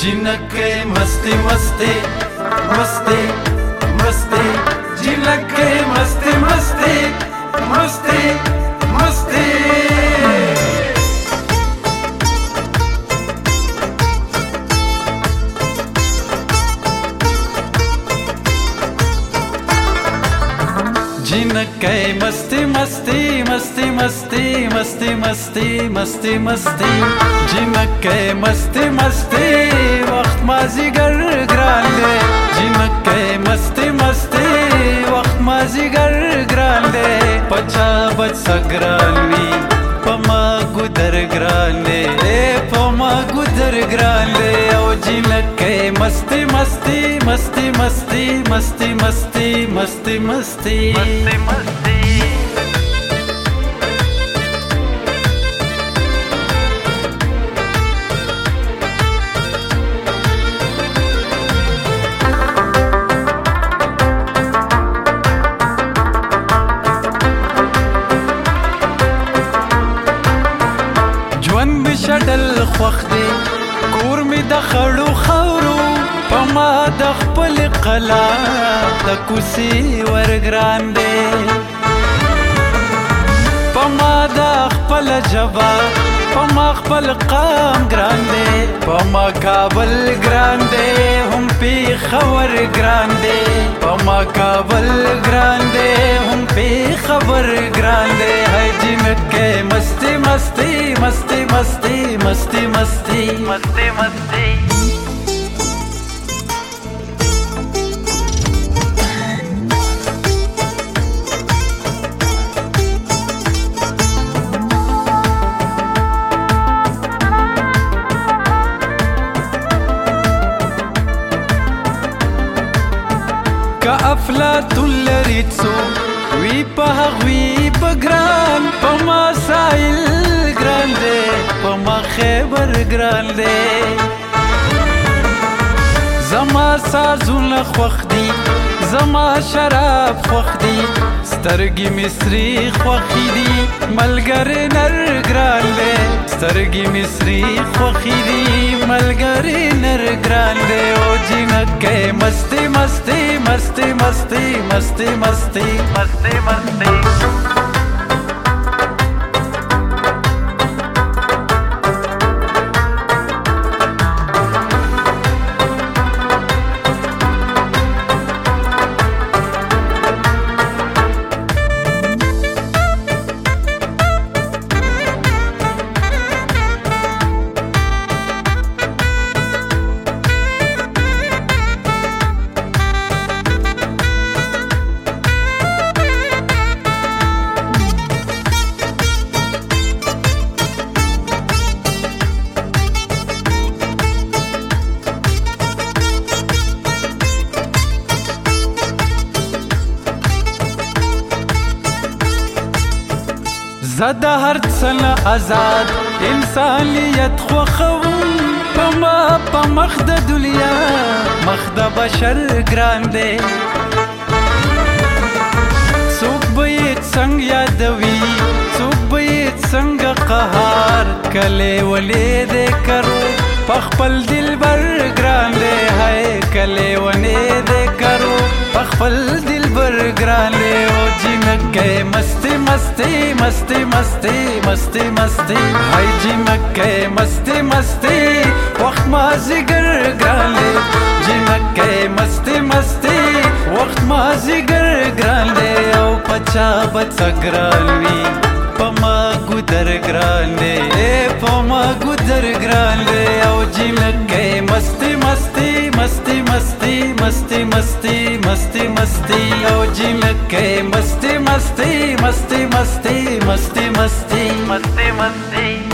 जिनके मस्ती मस्ती मस्ती मस्ती जिनके मस्ती मस्ती मस्ती मस्ती जिनके मस्ती मस्ती मस्ती मस्ती मस्ती मस्ती मस्ती मस्ती जिनके मस्ती मस्ती वक्त माज़ीगर ग्रान दे जिनके मस्ती मस्ती वक्त माज़ीगर ग्रान दे पचा बच सग्रानवी पमा गुदर ग्रान दे पमा गुदर ग्रान दे ओ जिनके मस्ती मस्ती मस्ती मस्ती मस्ती मस्ती मस्ती मस्ती मस्ती मस्ती شدل خوخ دی کور می د خړو خورو پما د خپل قلا د کوسی ورګران دی پما د خپل جبا پما خپل قام ګران دی پما کابل ګران دی هم پی خبر ګران دی پما کابل ګران دی هم پی خبر ګران دی هاي جنکه مستی مستی مستی مستی مستی مستی مستی مستی کا افلاطون لري څو وی په غوی بګران په ما سایل ګران دی په ما خیبر ګران دی زما سازونه خوښ دي زما شراب خوښ دي سترګې مصري خوښې دي ملګری نر ګران دی سترګې مصري خوښې دي ملګری نر ګران دی او جنکې مستی مستی مستی مستی مستی مستی مستی مستی زد هر څه آزاد انسانیت خوښوم پما په مخ د دنیا مخ د بشر ګران دی څوک به یې څنګه یادوي څوک به یې څنګه قهار کله ولې دې کرو په خپل دلبر ګران دی هاي کله ولې دې کرو په خپل دلبر ګران دی او جنکې مستی مستی مستی مستی مستی مستی هاي جنکې مستی مستی وخت مازیګر ګران دی جنکې مستی مستی وخت مازیګر ګران دی او پچا بچ ګران وی پما ګودر ګران دی پما ګودر ګران دی او جنکې مستی مستی مستی مستی مستی مستی مستی مستی او جنکې مستی مستی مستی مستی مستی مستی مستی مستی